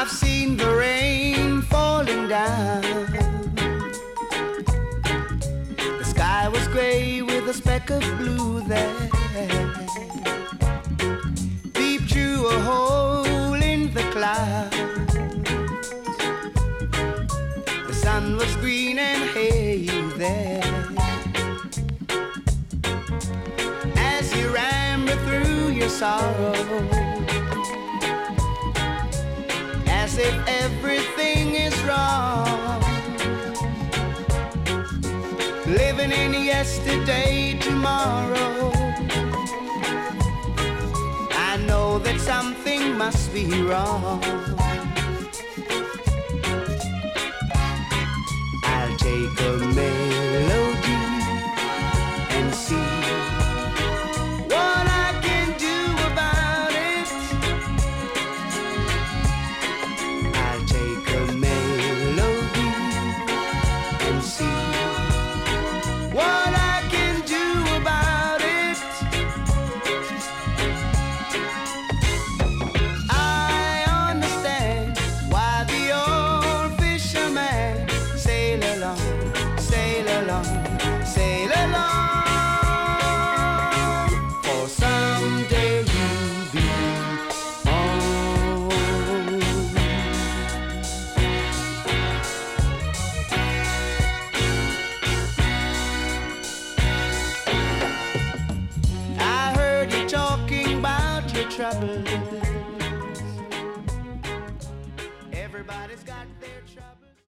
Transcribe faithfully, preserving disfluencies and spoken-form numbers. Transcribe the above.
I've seen the rain falling down. The sky was gray with a speck of blue there. Deep through a hole in the clouds, the sun was green and hay there. As you ramble through your sorrow, as if everything is wrong, living in yesterday, tomorrow. I know that something must be wrong.